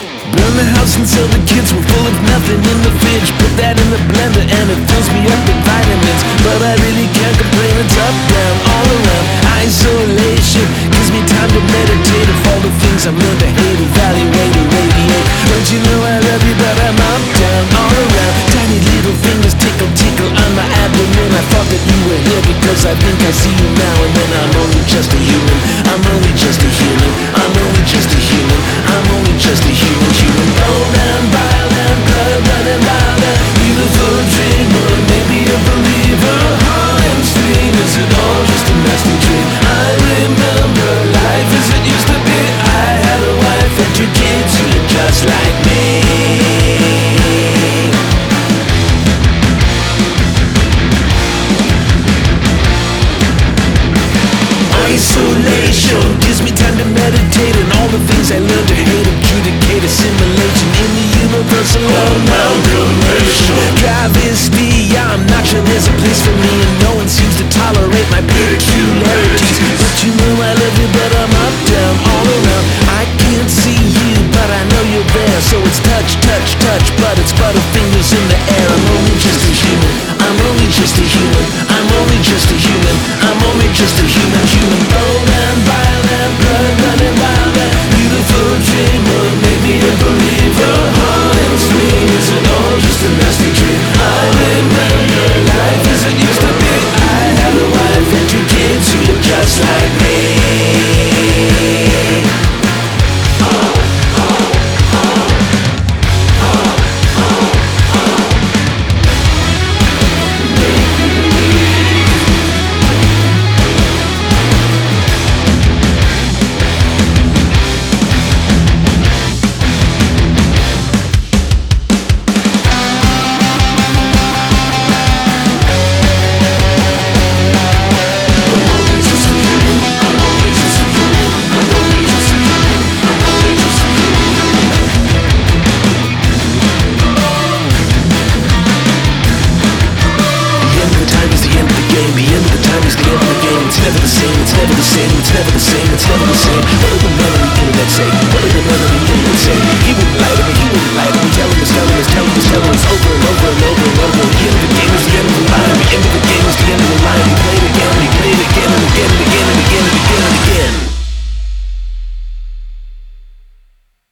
Burn the house until the kids were full of nothing in the fridge. Put that in the blender and it fills me up with vitamins. But I really can't complain, it's up, down, all around. Isolation gives me time to meditate of all the things I've learned to hate, evaluate, irradiate. Don't you know I love you, but I'm up, down, all around. Tiny little fingers tickle, tickle on my abdomen. I thought that you were here because I think I see you now and then. I'm only just a human, I'm only just a human, I'm only just a human, I'm only just a human. Human bone and bile and blood running wild and beautiful dreamer, maybe a believer. Heart and spleen, is it all just a nasty dream? I remember life as it used to be. I had a wife and 2 kids who looked just like me. Isolation gives me time to meditate on all the things I learned to hate, adjudicate, assimilation in the universal amalgamation. Travesty, I'm not sure there's a place for me, and no one seems to tolerate my peculiarities. But you know I love you, but I'm up, down, all around. I can't see you, but I know you're there. So it's touch, touch, touch, but it's butterfingers in the air. I'm only just a human, I'm only just a human, I'm only just a human, I'm only just a human. Human bone and bile and blood running wild and beautiful dreamer, maybe a believer. Heart and spleen, is it all just a nasty dream? I remember life as it used to be. I had a wife and 2 kids who looked just like me. It's never the same, it's never the same, it's never the same, it's never the same. What did the man on the internet say?